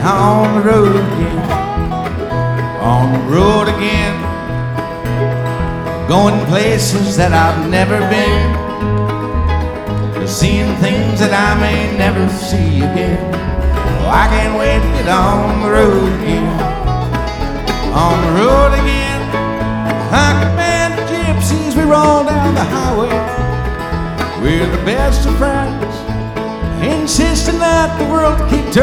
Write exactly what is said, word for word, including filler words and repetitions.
on the road again, on the road again, going places that I've never been, seeing things that I may never see again. Oh, I can't wait to get on the road again, on the road again. Like a band of gypsies, we roll down the highway. We're the best of friends, insisting that the world keep turning.